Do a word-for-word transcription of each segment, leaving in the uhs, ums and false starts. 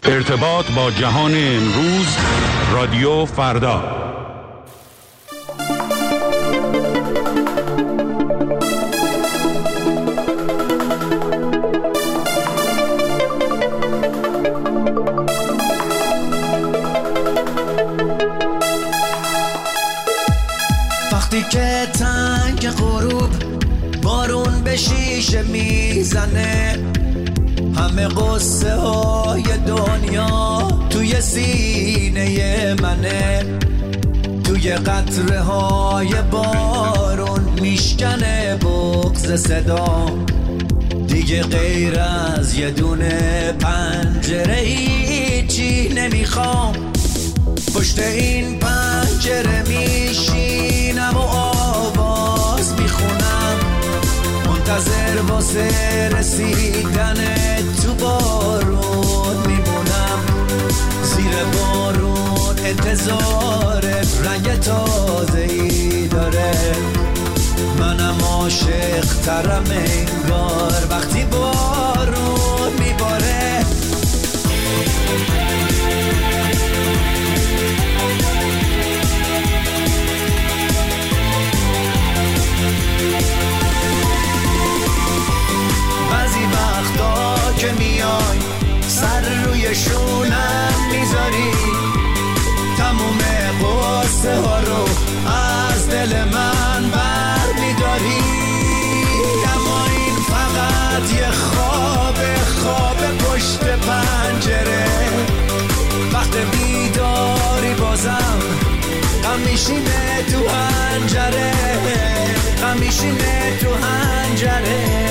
ارتباط با جهان امروز، رادیو فردا. وقتی که تنگ غروب بارون به شیشه میزنه، همه قصه های دنیا توی سینه منه، توی قطره های بارون میشکنه بغض صدا، دیگه غیر از یه دونه پنجره هیچی نمیخوام. پشت این پنجره میشینم و آواز میخونم، منتظر واسه رسیدن تو بارون میمونم. زیر بارون انتظار رنگ تازه‌ای داره، منم عاشق ترم انگار وقتی بارون میباره. بعضی وقتا که میای سر روی شونم میذاری، تموم قصه ها رو از دل من بر میداری. اما این فقط یه خواب خواب پشت پنجره، وقت بیداری بازم غم میشینه تو حنجره، غم میشینه تو حنجره.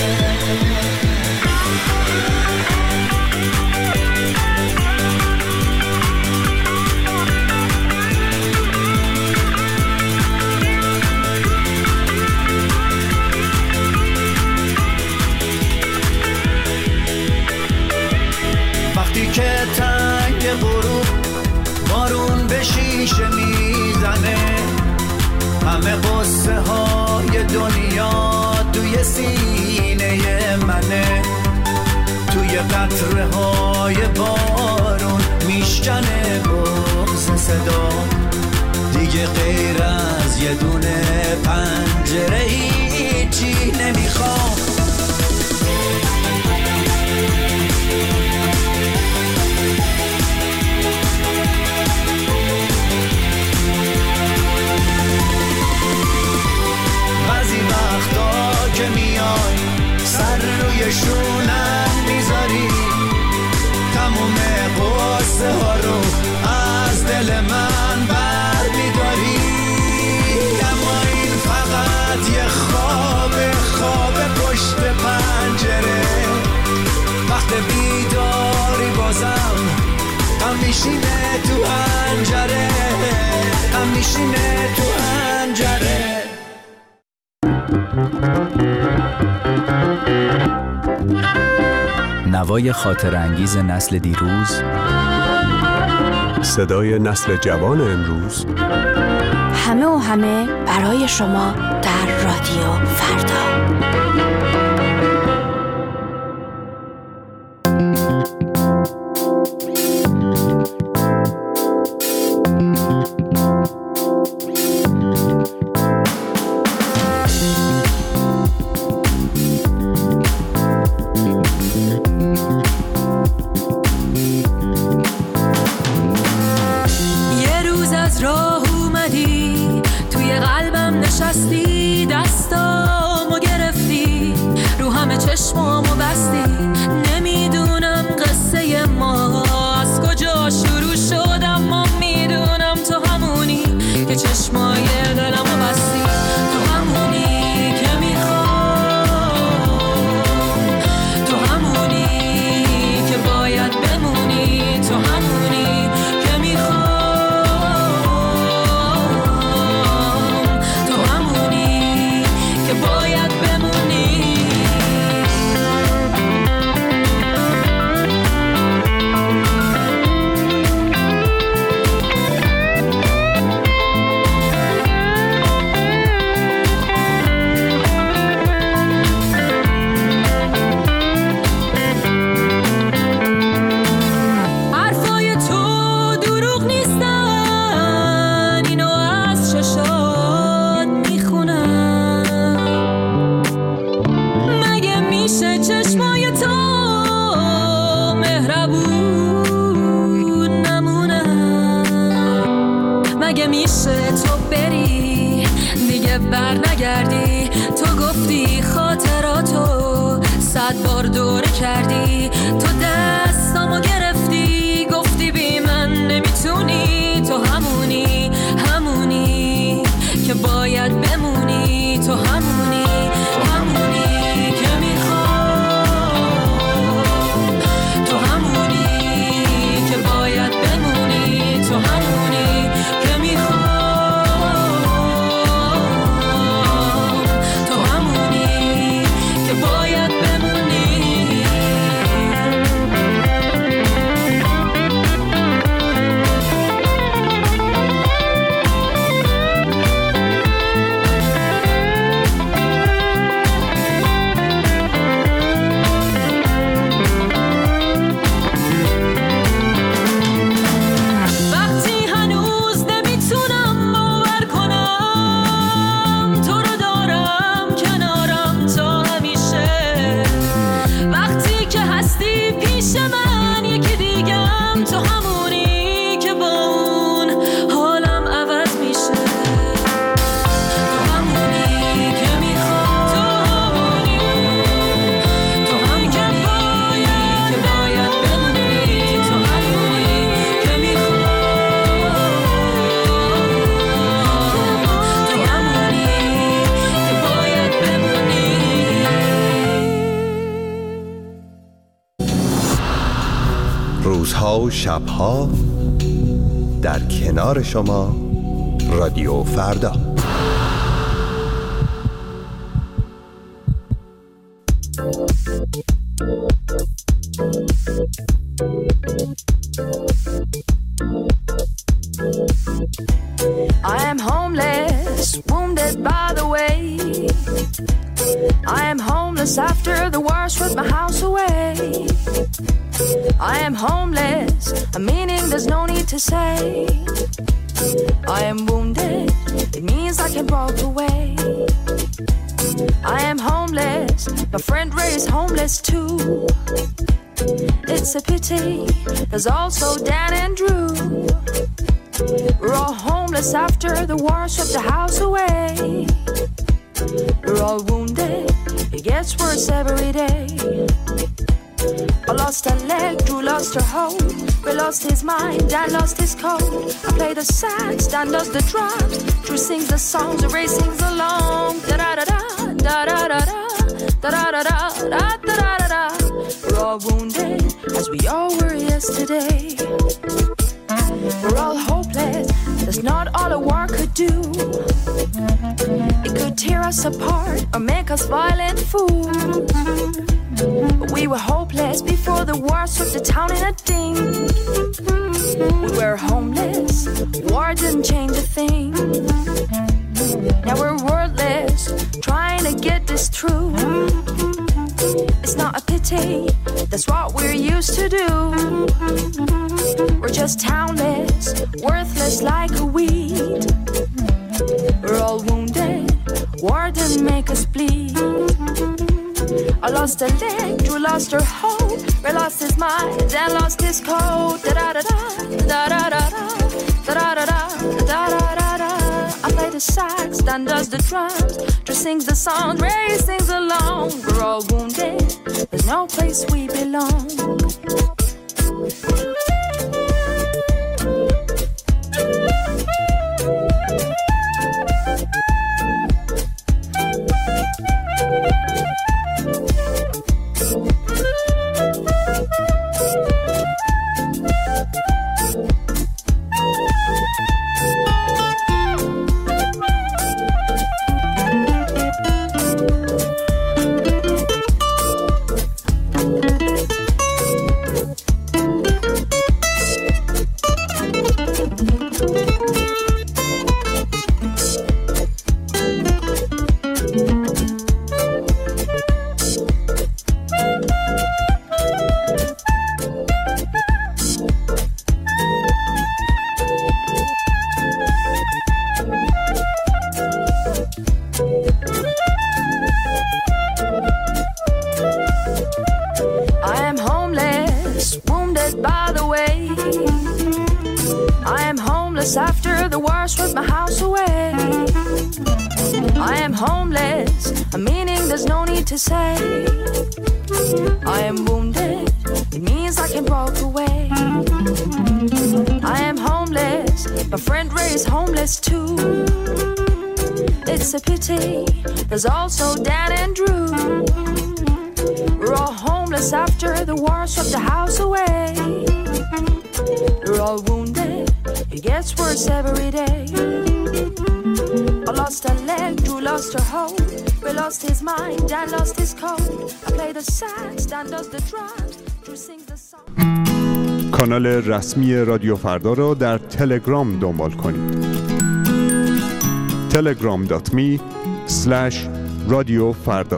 وقتی که تنگ غروب بارون به شیشه میزنه، همه قصه های دنیا توی سینه منه، توی قطره های بارون میشکنه بغض صدا، دیگه غیر از یه دونه پنجره هیچی نمیخوام. بعضی وقتا که میای سر روی شونم میذاری، تموم قصه ها رو از دل من بر میداری. اما این فقط یه خواب خواب پشت پنجره، وقت بیداری بازم غم میشینه تو حنجره، غم میشینه تو حنجره. نوای خاطر انگیز نسل دیروز، صدای نسل جوان امروز، همه و همه برای شما در رادیو فردا. نشستی دستامو گرفتی رو همه چشمامو بستی، نمیدونم قصه میشه تو بری دیگه بر نگردی. تو گفتی خاطراتو صد بار دوره کردی. تو دستامو گرفتی گفتی بی من نمیتونی. تو همونی همونی که باید بمونی. تو همونی همونی که میخوام. تو همونی که باید بمونی. تو همونی که میخوام. تو همونی که باید بمونی. روزها و شبها در کنار شما رادیو فردا. I am homeless, wounded by the way. I am homeless after the war swept my house away. I am homeless, a meaning there's no need to say. I am wounded, it means I can walk away. I am homeless, my friend Ray is homeless too. It's a pity, there's also Dan and Drew. We're all homeless after the war swept the house away. We're all wounded, it gets worse every day. I lost a leg, Drew lost her hope. Ray lost his mind, Dan lost his code. I play the sax, Dan does the drums. Drew sings the songs, Ray sings along. Da da da da, da da da da, da da da da, da da da da. We're all wounded, as we all were yesterday. We're all hopeless, that's not all a war could do. It could tear us apart or make us violent fools. But we were hopeless before the war swept the town in a ding. We were homeless, war didn't change a thing. Now we're wordless, trying to get this through. It's not a pity, that's what we're used to do. We're just townless, worthless like a weed. We're all wounded, war didn't make us bleed. I lost a leg, Drew lost her hope. Ray lost his mind, Dan lost his code. Da da da da, da da da da, da da da da, da da da da. I play the sax, Dan does the drums. Drew sings the songs, Ray sings along. We're all wounded, there's no place we belong. homeless after the worst, with my house away. I am homeless, a meaning there's no need to say. I am wounded, it means I can walk away. I am homeless, my friend Ray is homeless too. It's a pity, there's also Dan and Drew. We're all homeless after the war swept the house away. We're all wounded, it gets worse every day. I lost a leg, Drew lost her hoe. Ray lost his mind, Dan lost his code. I play the sax, Dan does the drums, Drew sings the song. کانال رسمی رادیو فردا را در تلگرام دنبال کنید. تلگرام دات می اسلش رادیو فردا.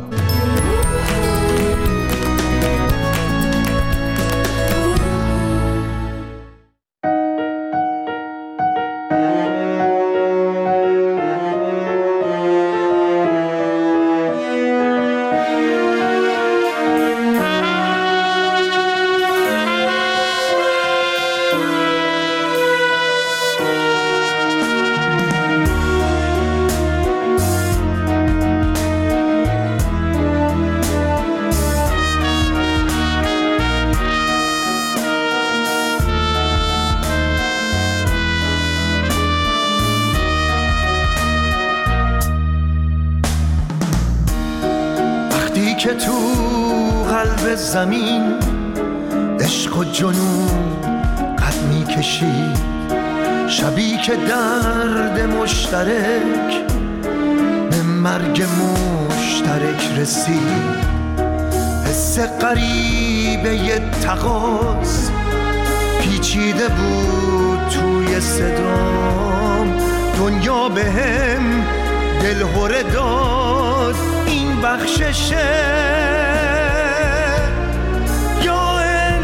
که تو قلب زمین عشق و جنون قد می کشی، شبی که درد مشترک به مرگ مشترک رسید. حس غریبه ی تقاص پیچیده بود توی صدام، دنیا به هم دلهره داد این بخششه یا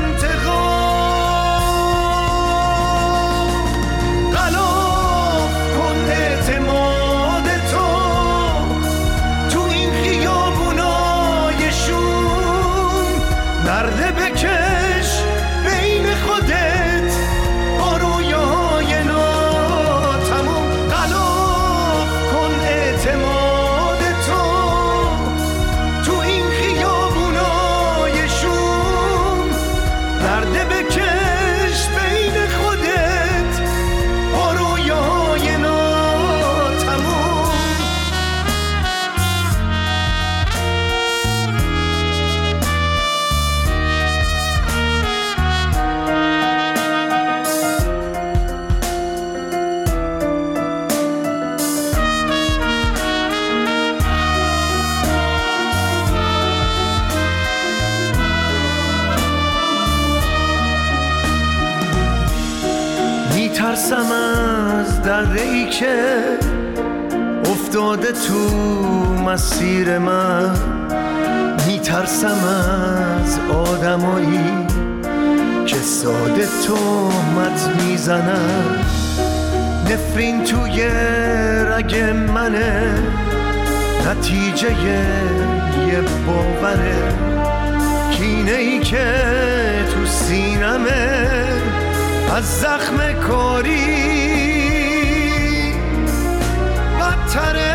انتقام. غلاف کن اعتماد تو تو این خیابونای شوم، نرده بکش بین خودت با رویاهای ناتموم. غلاف کن اعتماد تو تو این خیابونای شوم، نرده بکش بین خودت با رویاهای ناتموم. میترسم از دره‌ای که افتاده تو مسیر من، میترسم از آدمایی که ساده تهمت میزنن. نفرین توی رگ منه، نتیجه یه باوره، کینه‌ای که تو سینمه از زخم کاری بدتره.